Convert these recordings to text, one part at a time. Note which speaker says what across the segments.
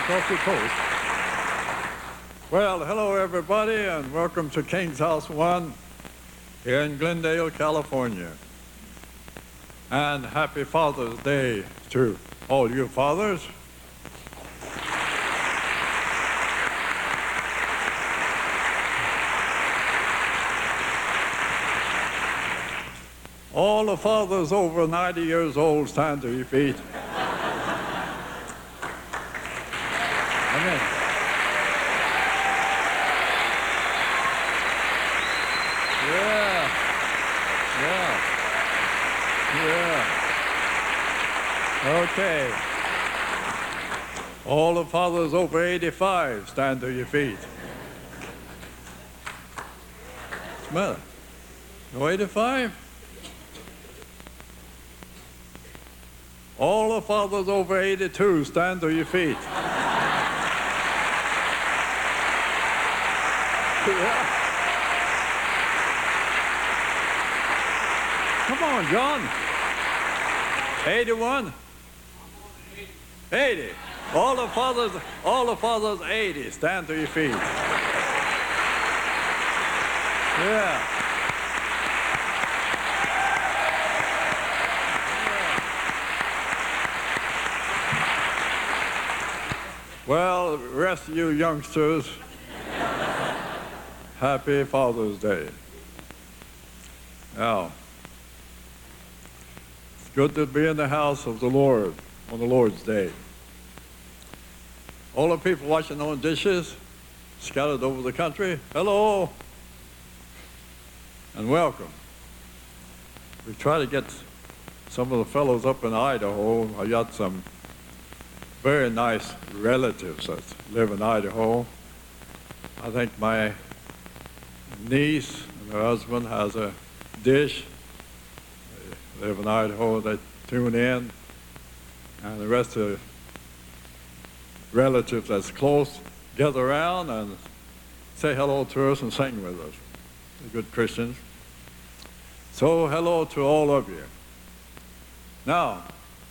Speaker 1: across the coast. Well, hello everybody, and welcome to King's House 1 here in Glendale, California. And happy Father's Day to all you fathers. All the fathers over 90 years old, stand to your feet. Amen. Yeah. Okay. All the fathers over 85, stand to your feet. What's the matter? No 85? All the fathers over 82, stand to your feet. Yeah. Come on, John. 81? 80. All the fathers 80, stand to your feet. Yeah. Well, rest of you youngsters, happy Father's Day. Now, it's good to be in the house of the Lord on the Lord's Day. All the people washing their own dishes, scattered over the country, hello, and welcome. We try to get some of the fellows up in Idaho. I got some very nice relatives that live in Idaho. I think my niece and her husband has a dish. They live in Idaho, they tune in. And the rest of the relatives that's close gather around and say hello to us and sing with us. They're good Christians. So hello to all of you. Now,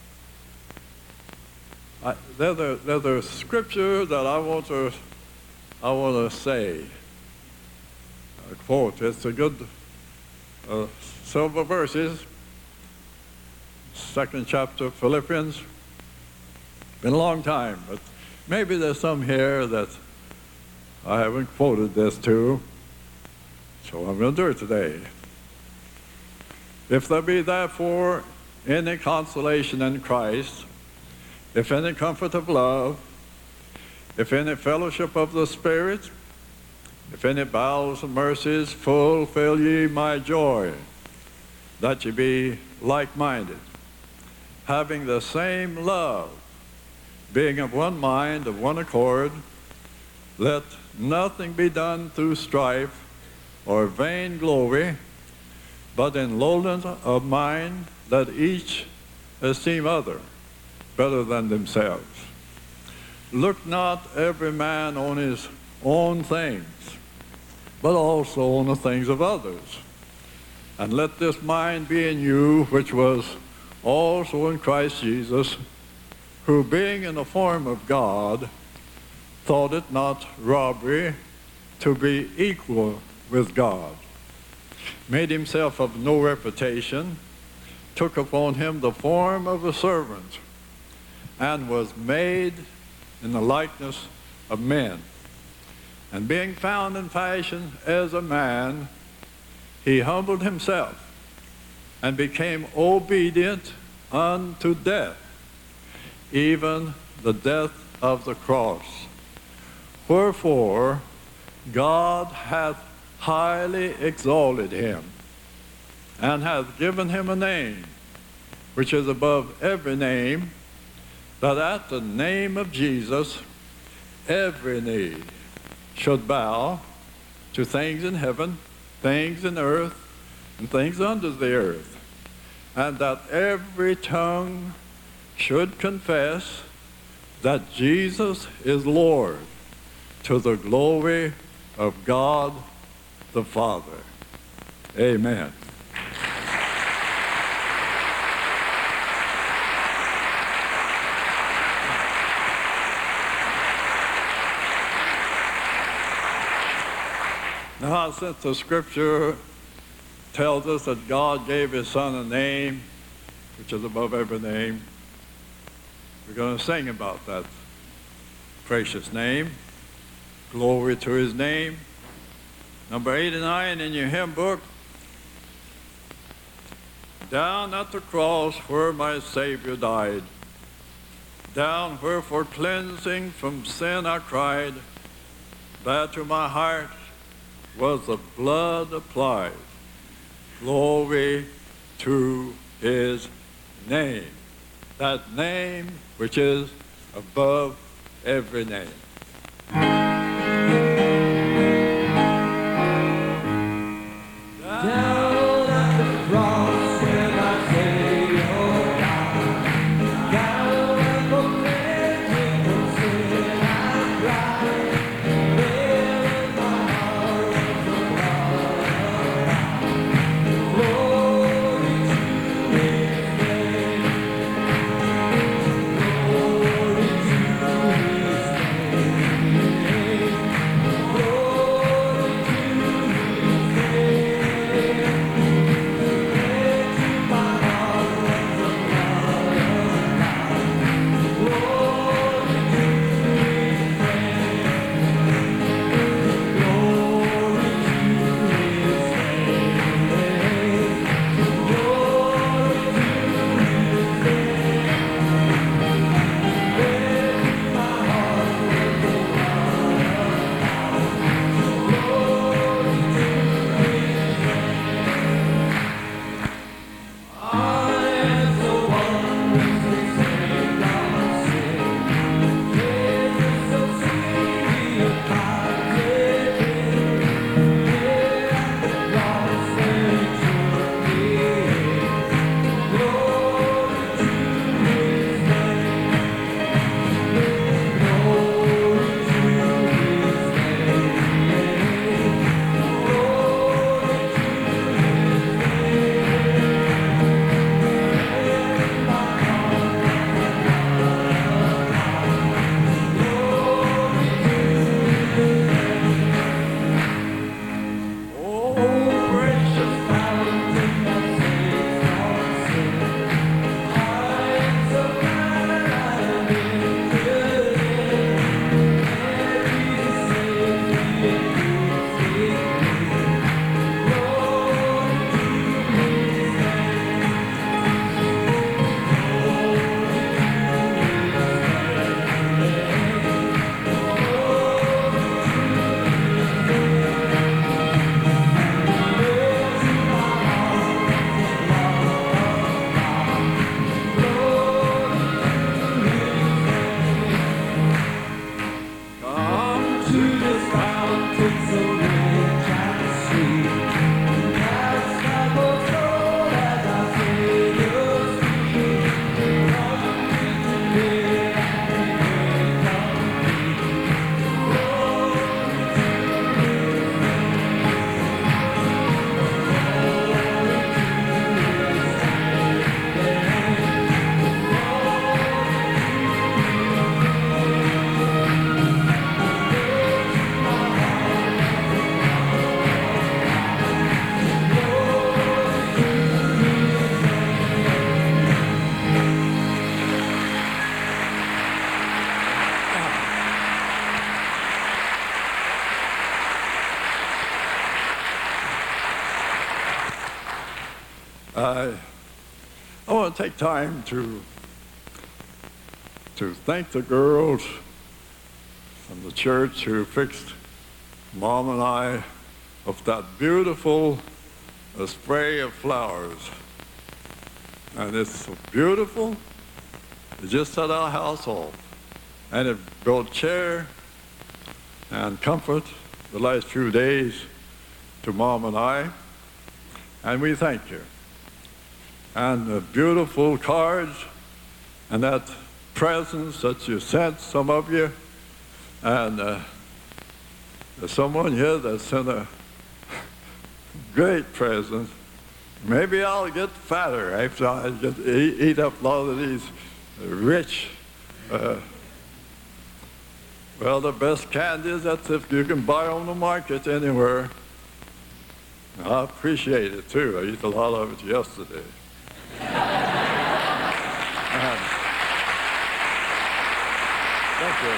Speaker 1: there's a scripture that I want to say, a quote. It's a good several verses. Second chapter of Philippians. Been a long time, but maybe there's some here that I haven't quoted this to, so I'm going to do it today. If there be therefore any consolation in Christ, if any comfort of love, if any fellowship of the Spirit, if any bowels and mercies, fulfill ye my joy, that ye be like-minded, having the same love, being of one mind, of one accord. Let nothing be done through strife or vain glory, but in lowliness of mind, let each esteem other better than themselves. Look not every man on his own things, but also on the things of others. And let this mind be in you, which was also in Christ Jesus, who being in the form of God, thought it not robbery to be equal with God, made himself of no reputation, took upon him the form of a servant, and was made in the likeness of men. And being found in fashion as a man, he humbled himself and became obedient unto death, even the death of the cross. Wherefore God hath highly exalted him, and hath given him a name which is above every name, that at the name of Jesus every knee should bow, to things in heaven, things in earth, and things under the earth, and that every tongue should confess that Jesus is Lord, to the glory of God the Father. Amen. Now, since the scripture tells us that God gave his son a name, which is above every name, we're going to sing about that precious name. Glory to his name. Number 89 in your hymn book. Down at the cross where my Savior died, down where for cleansing from sin I cried, there to my heart was the blood applied. Glory to his name, that name which is above every name. I want to take time to thank the girls from the church who fixed Mom and I of that beautiful spray of flowers. And it's so beautiful. It just set our household. And it brought cheer and comfort the last few days to Mom and I. And we thank you. And the beautiful cards and that presents that you sent, some of you. And there's someone here that sent a great present. Maybe I'll get fatter after I get eat up a lot of these rich, well, the best candies that if you can buy on the market anywhere. I appreciate it, too. I ate a lot of it yesterday. Thank you.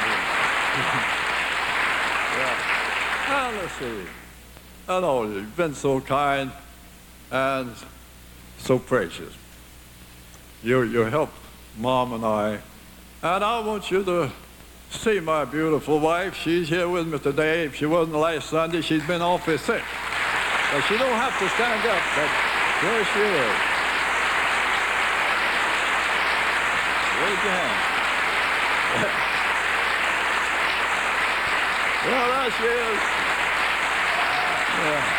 Speaker 1: Yeah. Well, let's see. I know you've been so kind and so precious. You helped Mom and I want you to see my beautiful wife. She's here with me today. If she wasn't last Sunday, she's been awfully sick. But she don't have to stand up, but there she is. Raise your hand. Well, there she is. Yeah.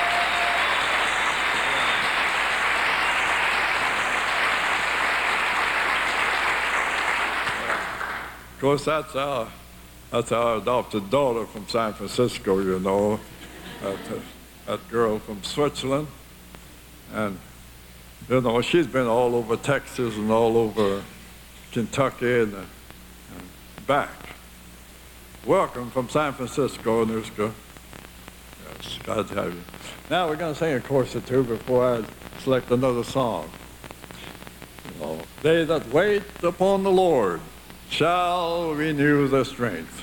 Speaker 1: Of course, that's our adopted daughter from San Francisco, you know, that girl from Switzerland. And, you know, she's been all over Texas and all over Kentucky and back. Welcome from San Francisco, Nuska. Yes, glad to have you. Now we're going to sing a chorus or two before I select another song. You know, they that wait upon the Lord shall renew their strength.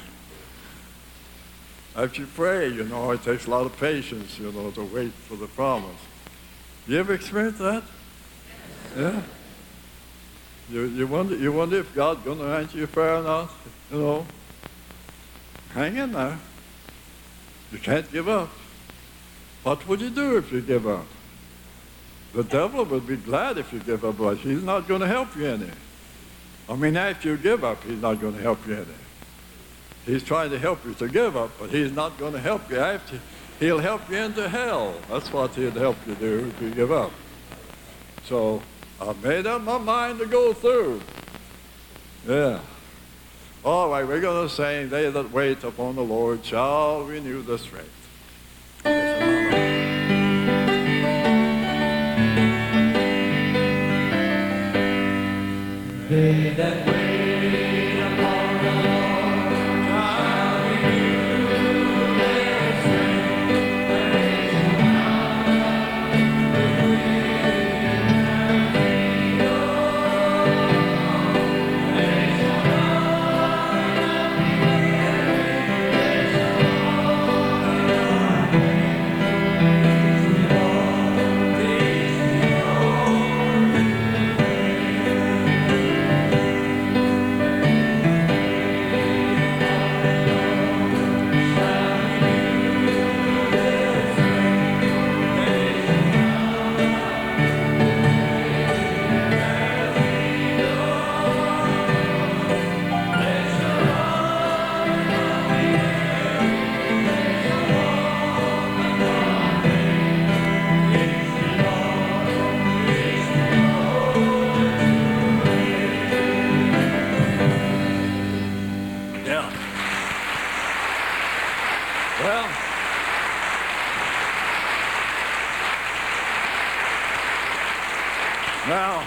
Speaker 1: As you pray, you know, it takes a lot of patience, you know, to wait for the promise. You ever experienced that? Yeah? You wonder if God's going to answer your prayer or not, you know? Hang in there. You can't give up. What would you do if you give up? The devil would be glad if you give up, but he's not going to help you any. I mean, after you give up, he's not going to help you any. He's trying to help you to give up, but he's not going to help you after. He'll help you into hell. That's what he'll help you do if you give up. So I made up my mind to go through. Yeah. All right, we're going to sing, they that wait upon the Lord shall renew their strength.
Speaker 2: They that wait upon the Lord shall renew their strength. They shall mount up with wings as eagles. They shall run and be weary. They shall walk and not faint. Praise the Lord.
Speaker 1: Yeah. Well, now,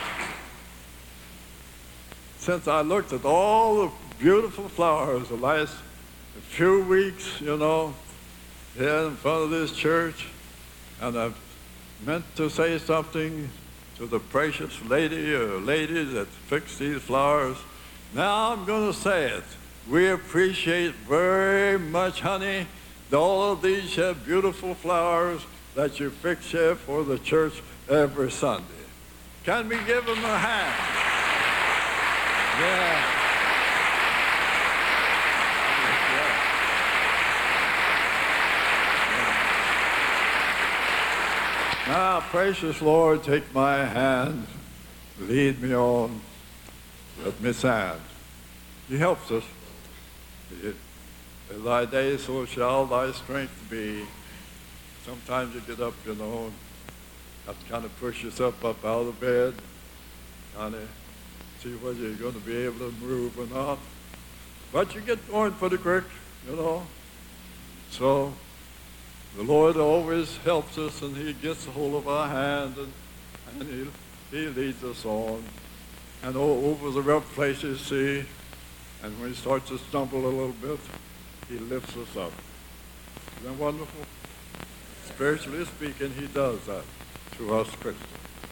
Speaker 1: since I looked at all the beautiful flowers the last few weeks, you know, here in front of this church, and I've meant to say something to the precious lady or ladies that fixed these flowers. Now I'm going to say it. We appreciate very much, honey, all of these beautiful flowers that you fix here for the church every Sunday. Can we give them a hand? Yeah. Now, precious Lord, take my hand, lead me on, let me stand. He helps us. In thy days, so shall thy strength be. Sometimes you get up, you know, and have to kind of push yourself up out of bed, kind of see whether you're going to be able to move or not. But you get going pretty quick, you know. So the Lord always helps us, and he gets a hold of our hand, and he leads us on. And over the rough places, see, and when he starts to stumble a little bit, he lifts us up. Isn't that wonderful? spiritually speaking, he does that to us Christians.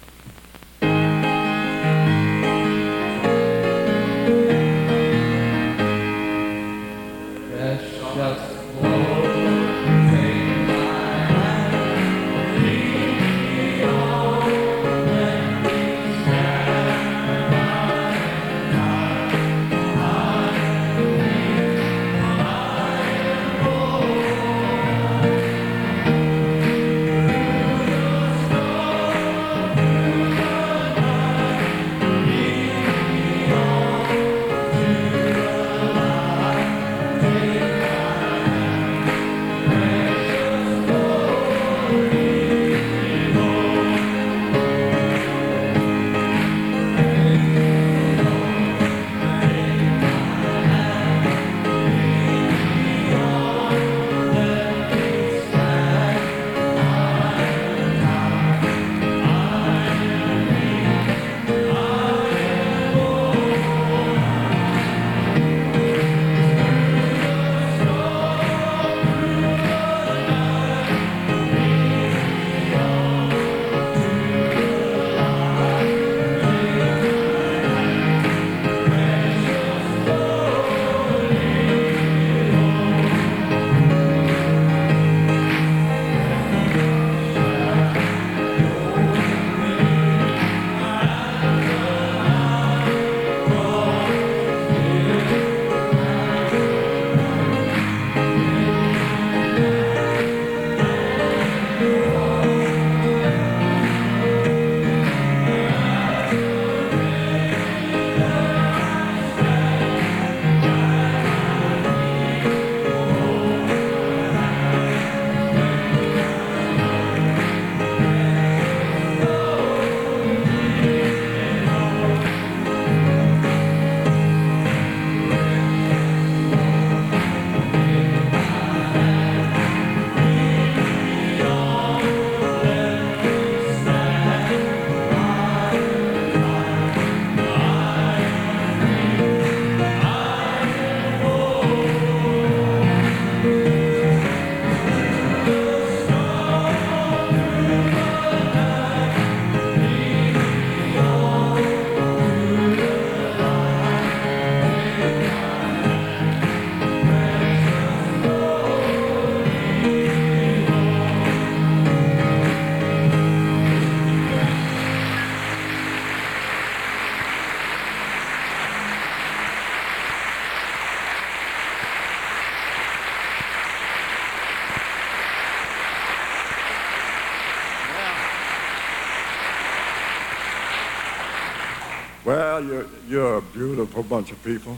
Speaker 1: Well, you're a beautiful bunch of people.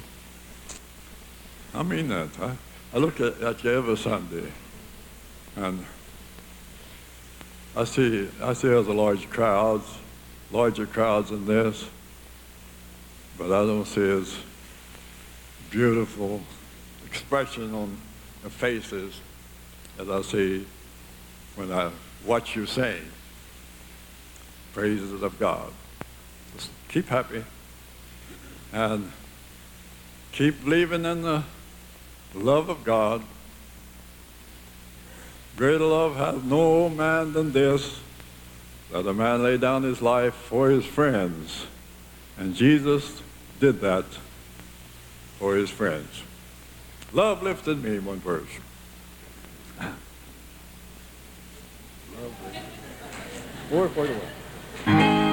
Speaker 1: I mean that. I look at you every Sunday, and I see there's a larger crowds than this, but I don't see as beautiful expression on the faces as I see when I watch you sing praises of God. Just keep happy and keep believing in the love of God. Greater love hath no man than this, that a man lay down his life for his friends. And Jesus did that for his friends. Love lifted me, one verse. Love lifted me. 441.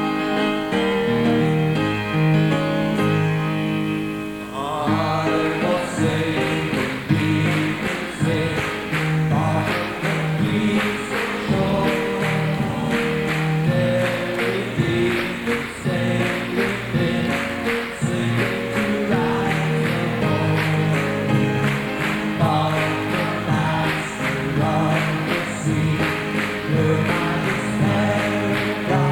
Speaker 2: Look, I just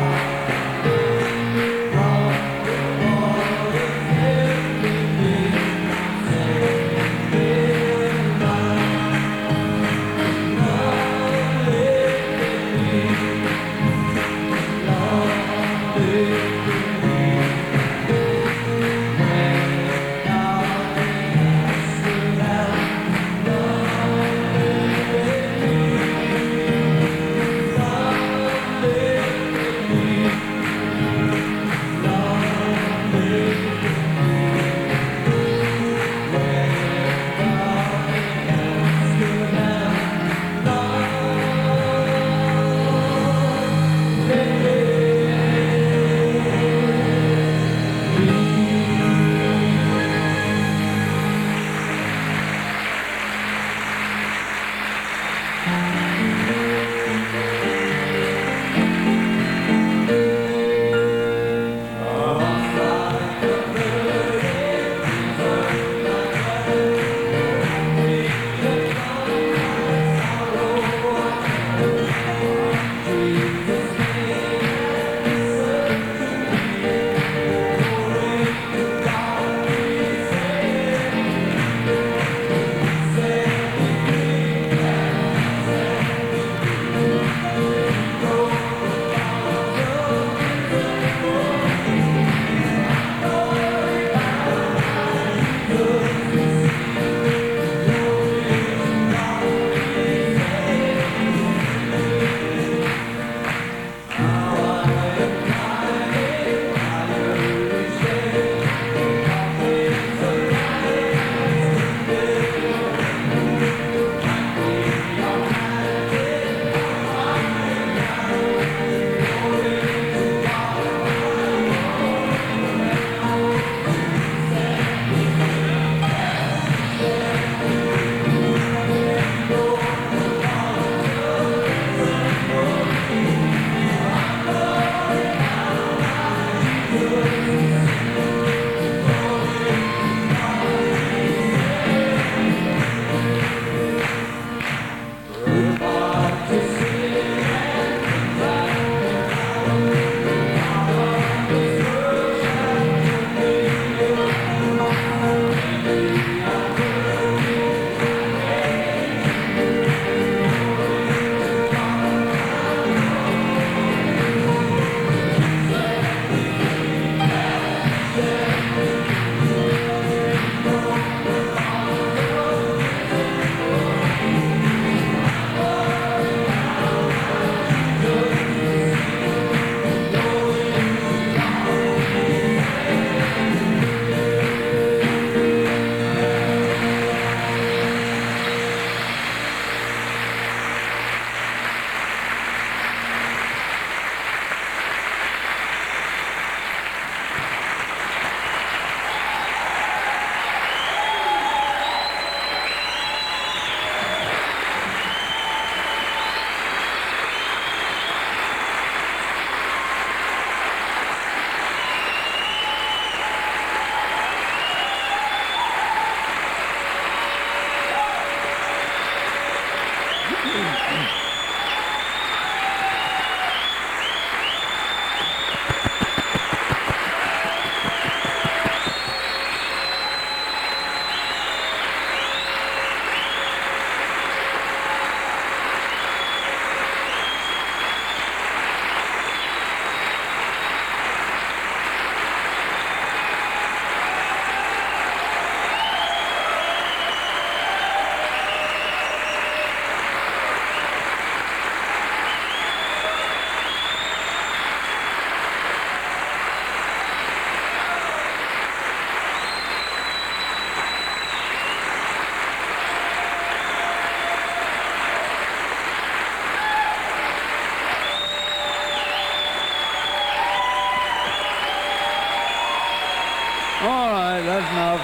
Speaker 3: that's enough.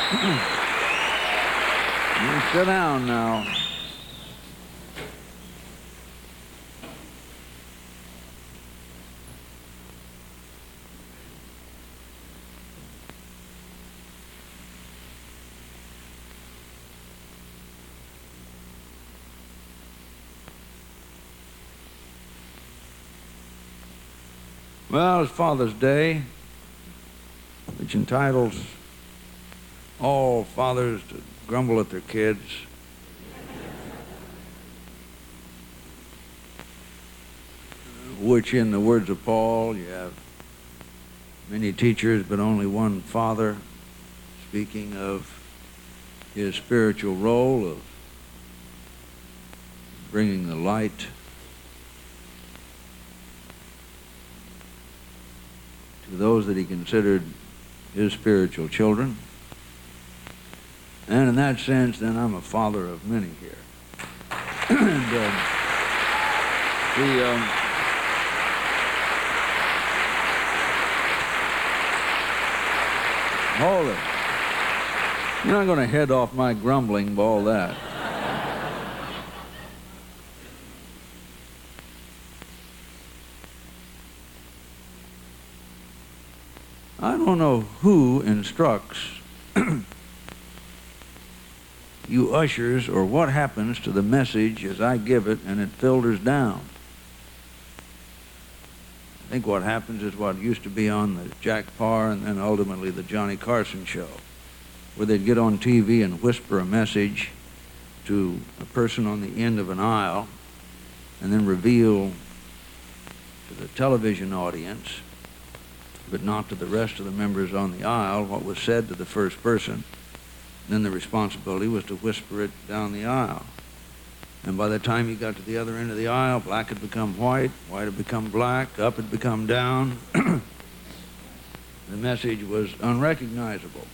Speaker 3: You sit down now. Well, it's Father's Day, which entitles all fathers to grumble at their kids. Which, in the words of Paul, you have many teachers but only one father, speaking of his spiritual role of bringing the light to those that he considered his spiritual children. And in that sense, then, I'm a father of many here. And hold it. You're not going to head off my grumbling by all that. I don't know who instructs you ushers or what happens to the message as I give it and it filters down. I think what happens is what used to be on the Jack Paar and then ultimately the Johnny Carson show, where they'd get on TV and whisper a message to a person on the end of an aisle and then reveal to the television audience, but not to the rest of the members on the aisle, what was said to the first person. Then the responsibility was to whisper it down the aisle. And by the time you got to the other end of the aisle, black had become white, white had become black, up had become down. The message was unrecognizable.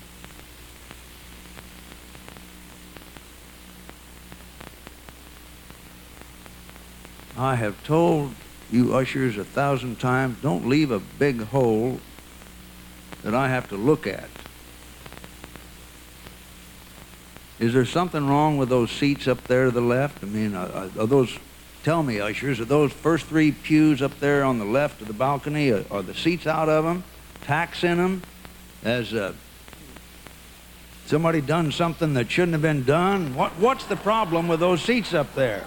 Speaker 3: I have told you ushers 1,000 times, don't leave a big hole that I have to look at. Is there something wrong with those seats up there to the left? I mean, are those, tell me, ushers, are those first 3 pews up there on the left of the balcony, are the seats out of them, tacks in them? Has somebody done something that shouldn't have been done? What's the problem with those seats up there?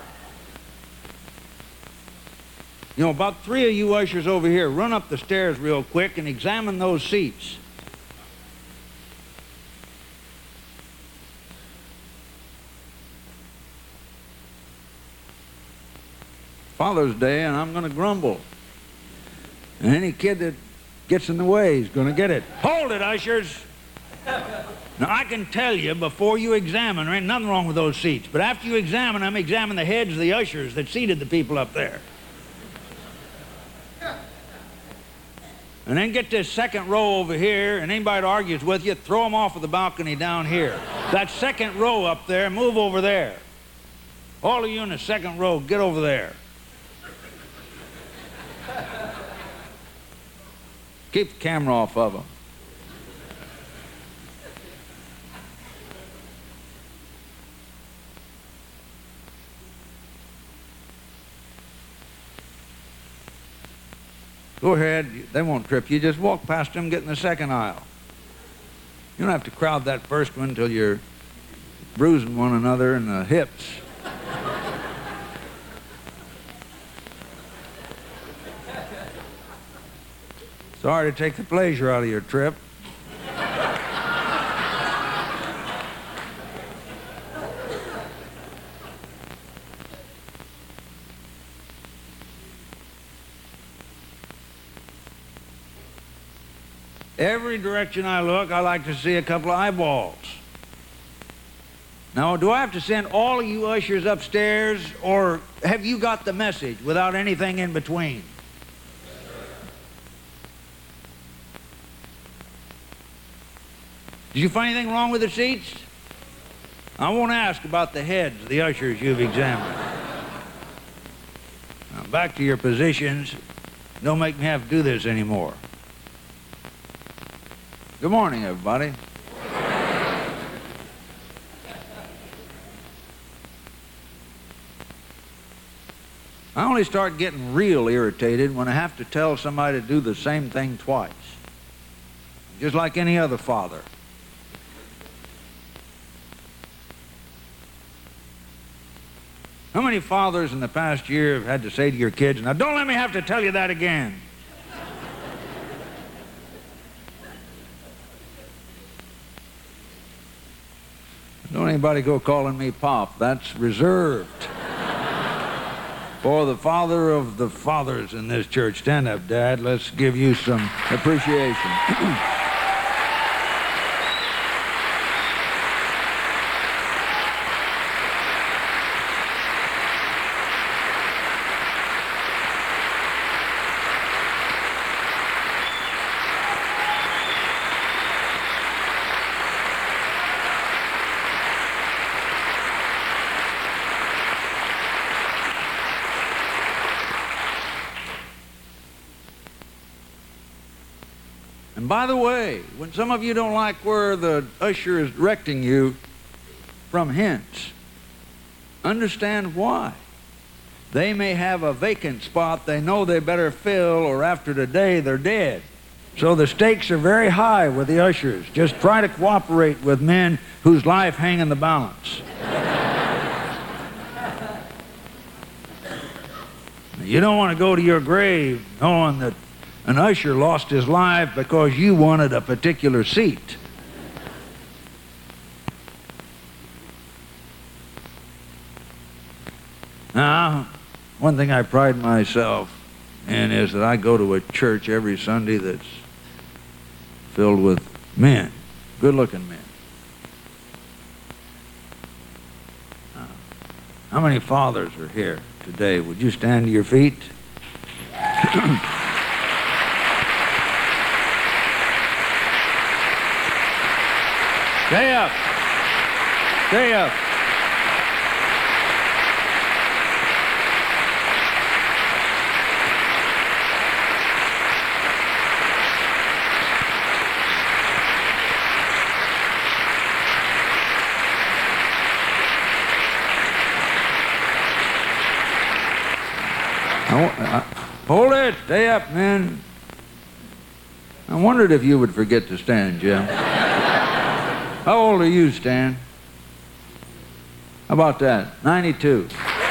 Speaker 3: You know, about 3 of you ushers over here, run up the stairs real quick and examine those seats. Father's Day, and I'm going to grumble. And any kid that gets in the way is going to get it. Hold it, ushers! Now, I can tell you before you examine, there ain't nothing wrong with those seats. But after you examine them, examine the heads of the ushers that seated the people up there. And then get this second row over here, and anybody that argues with you, throw them off of the balcony down here. That second row up there, move over there. All of you in the second row, get over there. Keep the camera off of them. Go ahead, they won't trip you. Just walk past them, get in the second aisle. You don't have to crowd that first one until you're bruising one another in the hips. Sorry to take the pleasure out of your trip. Every direction I look, I like to see a couple of eyeballs. Now, do I have to send all of you ushers upstairs, or have you got the message without anything in between? Did you find anything wrong with the seats? I won't ask about the heads of the ushers you've examined. Now, back to your positions. Don't make me have to do this anymore. Good morning, everybody. I only start getting real irritated when I have to tell somebody to do the same thing twice. Just like any other father. How many fathers in the past year have had to say to your kids, now don't let me have to tell you that again? Don't anybody go calling me Pop. That's reserved for the father of the fathers in this church. Stand up, Dad. Let's give you some appreciation. And by the way, when some of you don't like where the usher is directing you from hence, understand why. They may have a vacant spot they know they better fill, or after today they're dead. So the stakes are very high with the ushers. Just try to cooperate with men whose life hang in the balance. You don't want to go to your grave knowing that an usher lost his life because you wanted a particular seat. Now, one thing I pride myself in is that I go to a church every Sunday that's filled with men, good-looking men. How many fathers are here today? Would you stand to your feet? Stay up. Stay up. Hold it. Stay up, man. I wondered if you would forget to stand, Jim. How old are you, Stan? How about that? 92.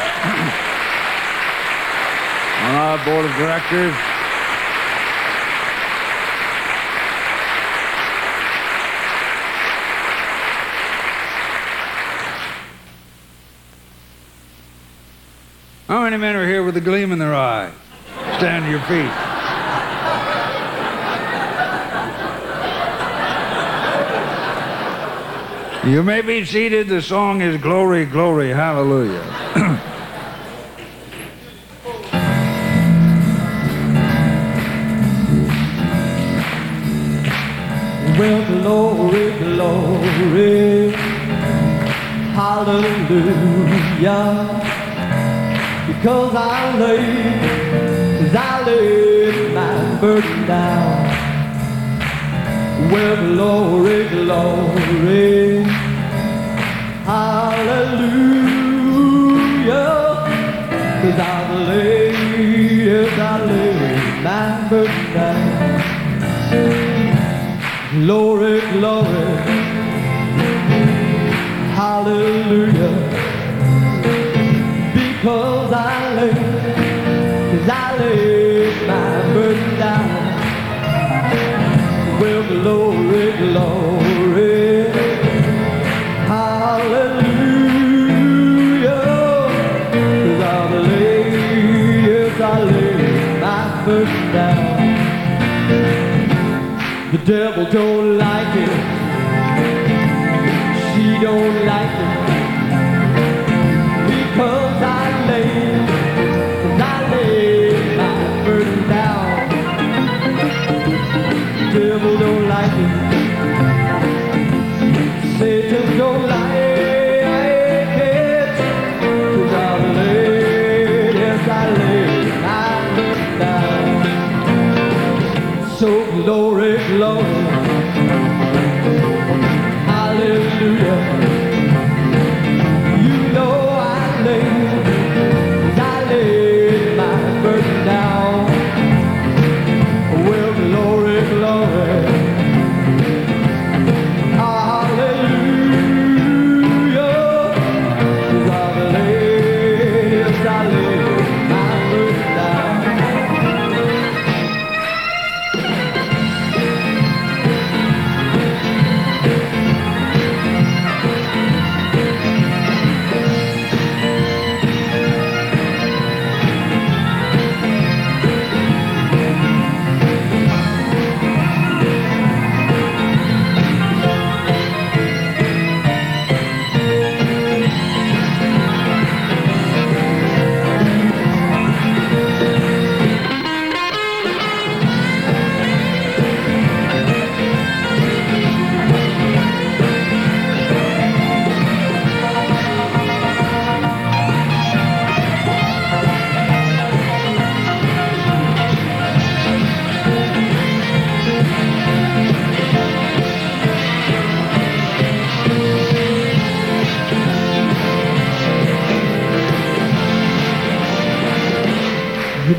Speaker 3: On our board of directors. How many men are here with a gleam in their eye? Stand to your feet. You may be seated. The song is Glory, Glory, Hallelujah.
Speaker 2: Well, glory, glory, hallelujah. Because I laid my burden down. Well, glory, glory, hallelujah. 'Cause I laid my burden down. Glory, glory, hallelujah. Because I laid my burden down. Well, glory, glory, hallelujah. 'Cause I laid my burden down. The devil don't like it. She don't like it. Because I laid my burden down. The devil don't like it. Satan don't like it. 'Cause I laid my burden down. So glory, glory, hallelujah. You know I laid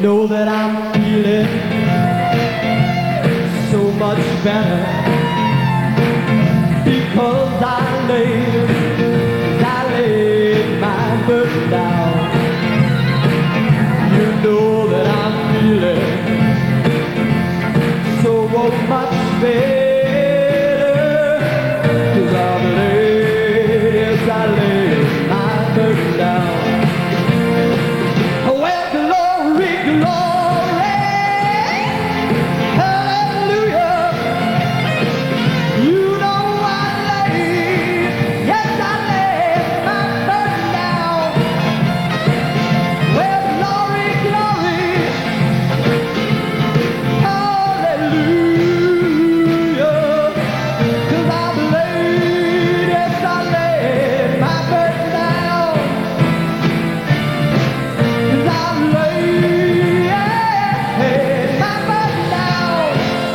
Speaker 2: know that I'm feeling so much better because I laid my burden down. You know that I'm feeling so much better 'cause I laid my burden down. Well, glory, glory, hallelujah. You know I laid, yes, I laid my burden down. Well, glory, glory, hallelujah. 'Cause I laid, yes, I laid my burden down. 'Cause I laid my burden down.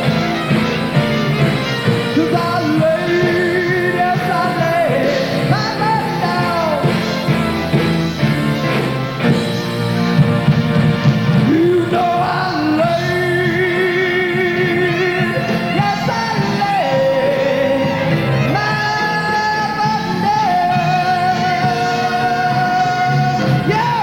Speaker 2: 'Cause I laid, yes, I laid my burden down. You know I laid, yes, I laid my burden down. Yeah.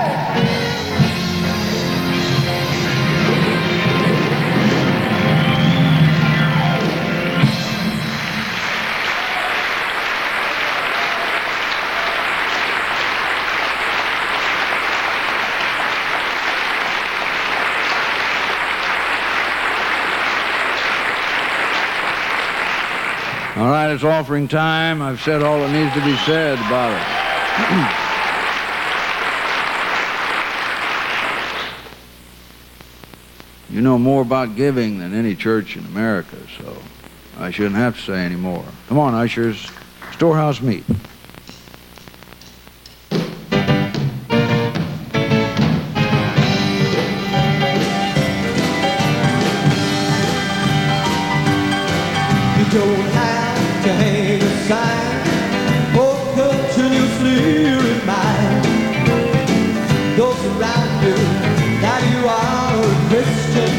Speaker 3: All right, it's offering time. I've said all that needs to be said about it. You know more about giving than any church in America, so I shouldn't have to say any more. Come on, ushers. Storehouse meet.
Speaker 2: You don't have to hang a sign or continuously remind those around you that you are a Christian.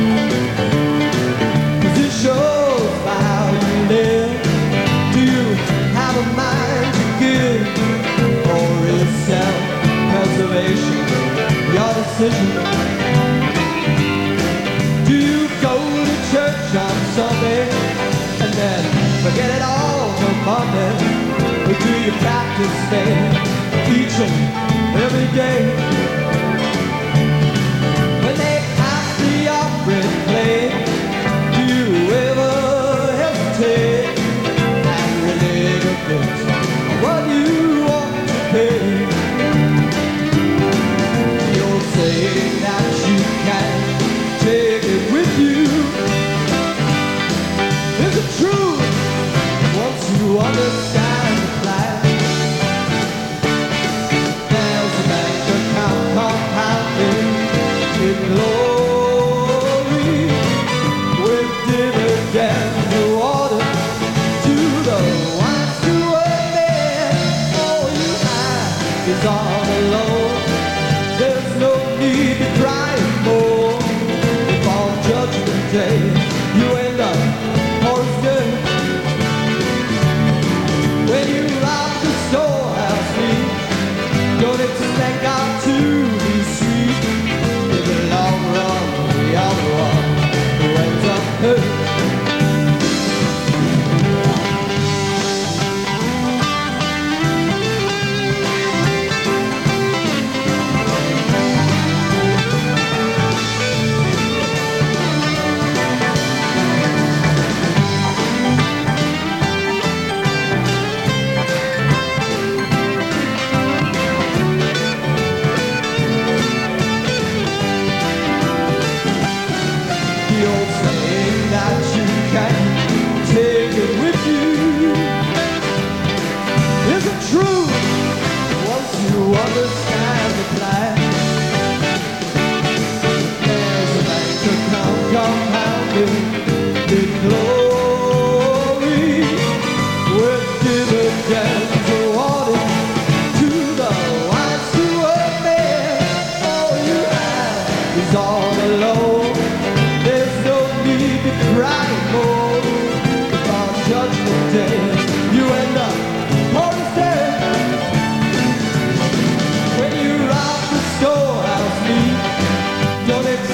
Speaker 2: 'Cause it shows by how you live. Do you have a mind to give, or is self-preservation your decision? Do you go to church on Sunday and then forget it all till Monday? Or do you practice faith each and every day? When they pass the offering plate, do you ever hesitate and really regret what you want to pay? You're saying that you can take it with you. Is it true once you understand the plan? There's a bank account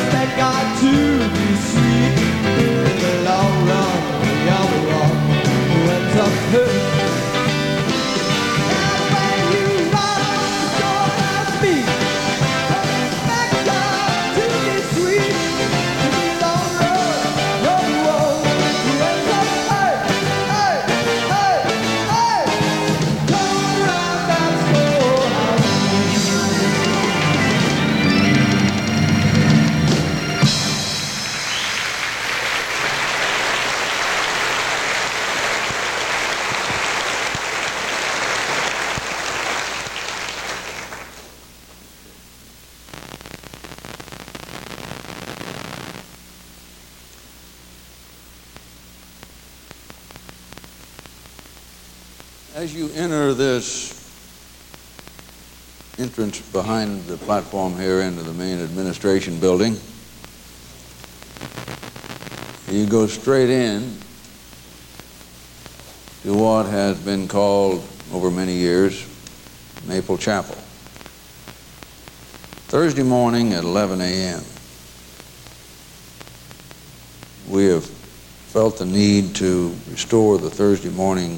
Speaker 2: expect God to be sweet. In the long run, the other one who ends up hurt. Now when you run short of speed, expect God to be sweet. In the long run, the other one who ends up hurt. Hey, hey, hey, come around that storehouse.
Speaker 3: As you enter this entrance behind the platform here into the main administration building, you go straight in to what has been called over many years Maple Chapel. Thursday morning at 11 a.m. we have felt the need to restore the Thursday morning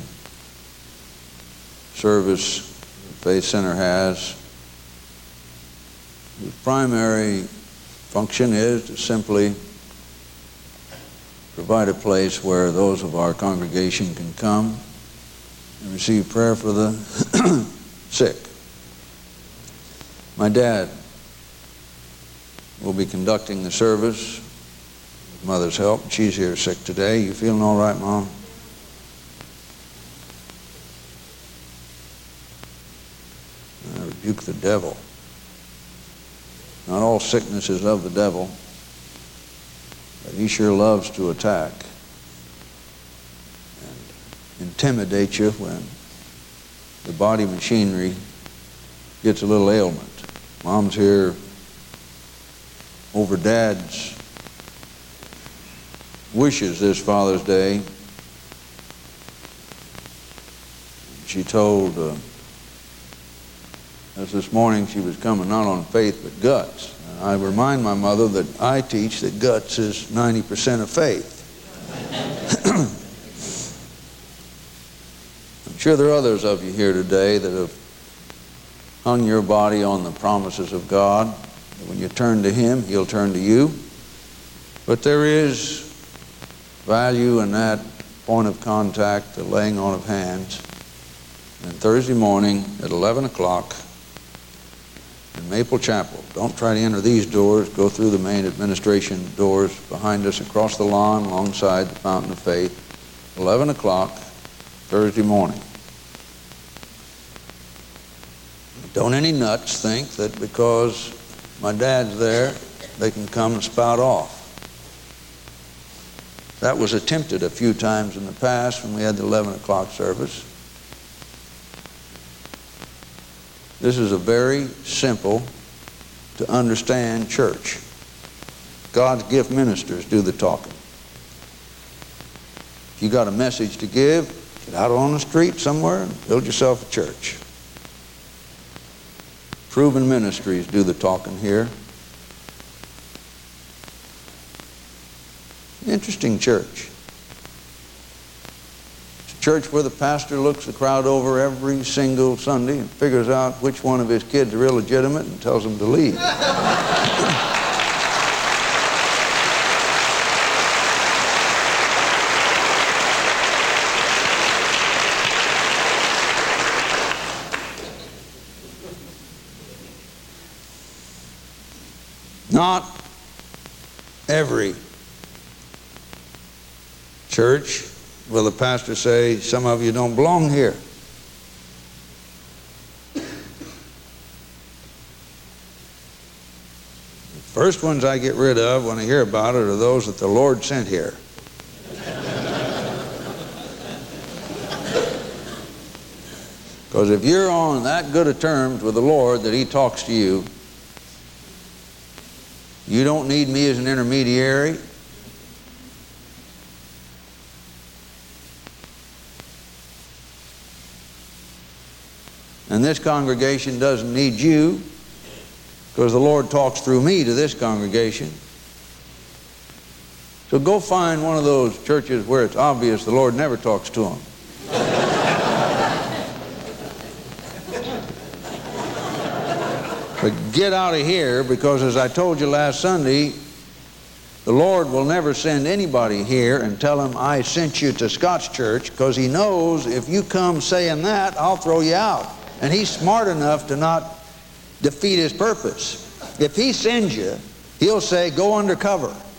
Speaker 3: service the Faith Center has, whose primary function is to simply provide a place where those of our congregation can come and receive prayer for the sick. My dad will be conducting the service with Mother's help. She's here sick today. You feeling all right, Mom? I rebuke the devil. Not all sickness is of the devil, but he sure loves to attack and intimidate you when the body machinery gets a little ailment. Mom's here over Dad's wishes this Father's Day. She told us this morning she was coming not on faith but guts. I remind my mother that I teach that guts is 90% of faith. I'm sure there are others of you here today that have hung your body on the promises of God. When you turn to Him, He'll turn to you. But there is value in that point of contact, the laying on of hands. And Thursday morning at 11 o'clock in Maple Chapel. Don't try to enter these doors. Go through the main administration doors behind us across the lawn alongside the Fountain of Faith. 11 o'clock Thursday morning. Don't any nuts think that because my dad's there, they can come and spout off. That was attempted a few times in the past when we had the 11 o'clock service. This is a very simple to understand church. God's gift ministers do the talking. If you got a message to give, get out on the street somewhere and build yourself a church. Proven ministries do the talking here. Interesting church. It's a church where the pastor looks the crowd over every single Sunday and figures out which one of his kids are illegitimate and tells them to leave. Not every church will the pastor say, some of you don't belong here. The first ones I get rid of when I hear about it are those that the Lord sent here. Because if you're on that good of terms with the Lord that He talks to you, you don't need me as an intermediary. And this congregation doesn't need you because the Lord talks through me to this congregation. So go find one of those churches where it's obvious the Lord never talks to them. But get out of here, because as I told you last Sunday, the Lord will never send anybody here and tell them, I sent you to Scott's church, because He knows if you come saying that, I'll throw you out. And He's smart enough to not defeat His purpose. If He sends you, He'll say, go undercover.